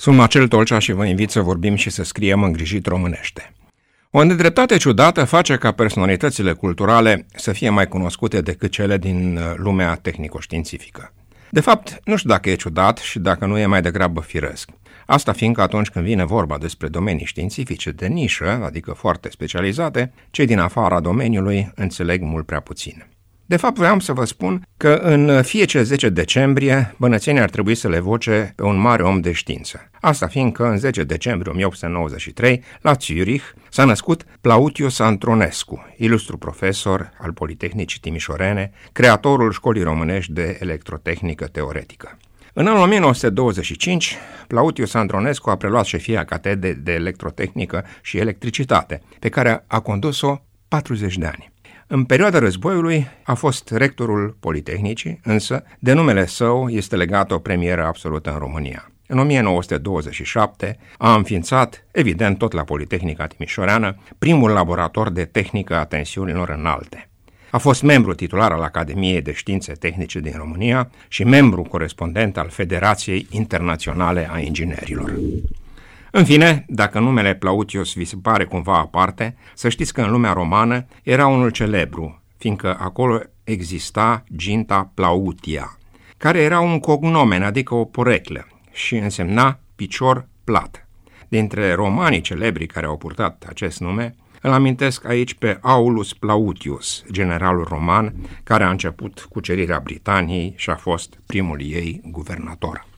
Sunt Marcel Tolcea și vă invit să vorbim și să scriem îngrijit românește. O nedreptate ciudată face ca personalitățile culturale să fie mai cunoscute decât cele din lumea tehnico-științifică. De fapt, nu știu dacă e ciudat și dacă nu e mai degrabă firesc. Asta fiindcă atunci când vine vorba despre domenii științifice de nișă, adică foarte specializate, cei din afara domeniului înțeleg mult prea puțin. De fapt, voiam să vă spun că în fiecare 10 decembrie bănățenii ar trebui să le evoce pe un mare om de știință. Asta fiindcă în 10 decembrie 1893, la Zurich, s-a născut Plautius Antronescu, ilustru profesor al Politehnicii Timișorene, creatorul școlii românești de electrotehnică teoretică. În anul 1925, Plautius Antronescu a preluat șefia catedrei de electrotehnică și electricitate, pe care a condus-o 40 de ani. În perioada războiului a fost rectorul Politehnicii, însă de numele său este legată o premieră absolută în România. În 1927 a înființat, evident tot la Politehnica Timișoreană, primul laborator de tehnică a tensiunilor înalte. A fost membru titular al Academiei de Științe Tehnice din România și membru corespondent al Federației Internaționale a Inginerilor. În fine, dacă numele Plautius vi se pare cumva aparte, să știți că în lumea romană era unul celebru, fiindcă acolo exista ginta Plautia, care era un cognomen, adică o poreclă, și însemna picior plat. Dintre romanii celebri care au purtat acest nume, îl amintesc aici pe Aulus Plautius, generalul roman, care a început cucerirea Britaniei și a fost primul ei guvernator.